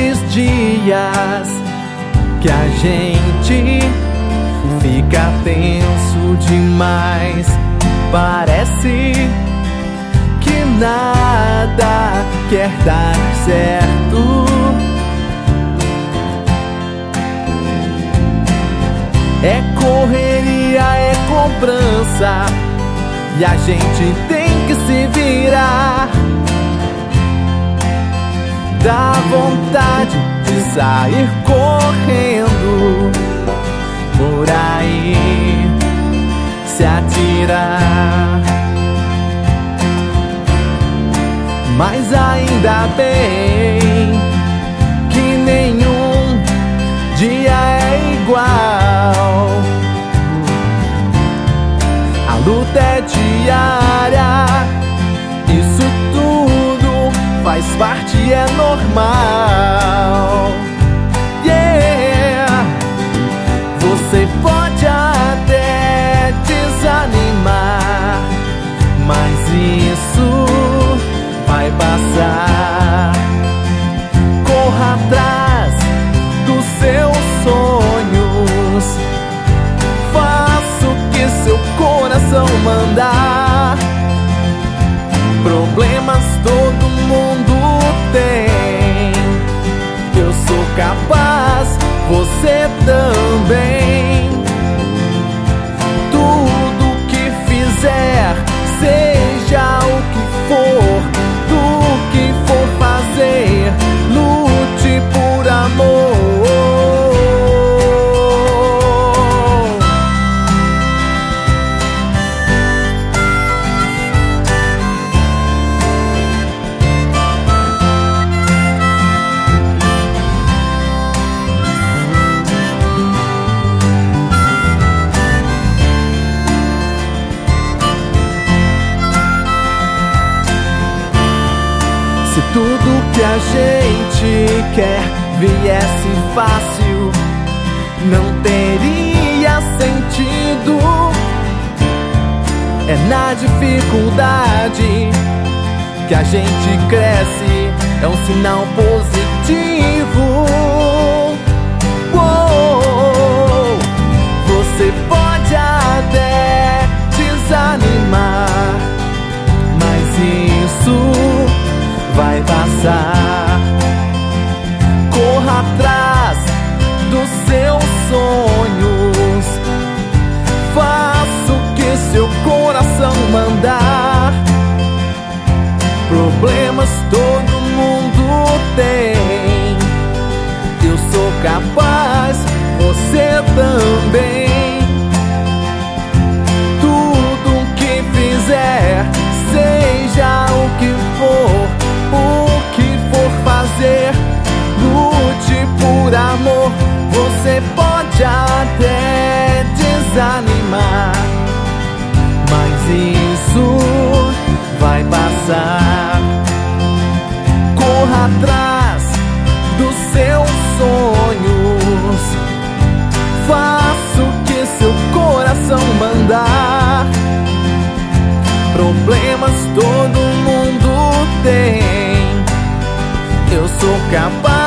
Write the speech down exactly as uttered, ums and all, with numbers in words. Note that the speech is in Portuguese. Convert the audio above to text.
nesses dias que a gente fica tenso demais, parece que nada quer dar certo. É correria, é cobrança, e a gente tem que se virar. Dá vontade de sair correndo por aí, se atirar. Mas ainda bem que nenhum dia é igual. A luta é diária, isso tudo faz parte, é normal. Yeah! Você pode até desanimar, mas isso vai passar. Corra atrás dos seus sonhos, faça o que seu coração mandar. Problemas todo mundo tem, eu sou capaz, você também. Tudo que fizer, seja o que for, do que for fazer, lute por amor. Se tudo que a gente quer viesse fácil, não teria sentido. É na dificuldade que a gente cresce, é um sinal positivo. Uou! Você pode até desanimar, mas isso vai passar. Corra atrás dos seus sonhos, faça o que seu coração mandar. Problemas todo mundo tem, eu sou capaz, você também. Tudo que fizer, seja o que for, o que for fazer, lute por amor. Você pode até desanimar, mas isso vai passar. Corra atrás dos seus sonhos, faça o que seu coração mandar. Problemas todo mundo tem, eu sou capaz,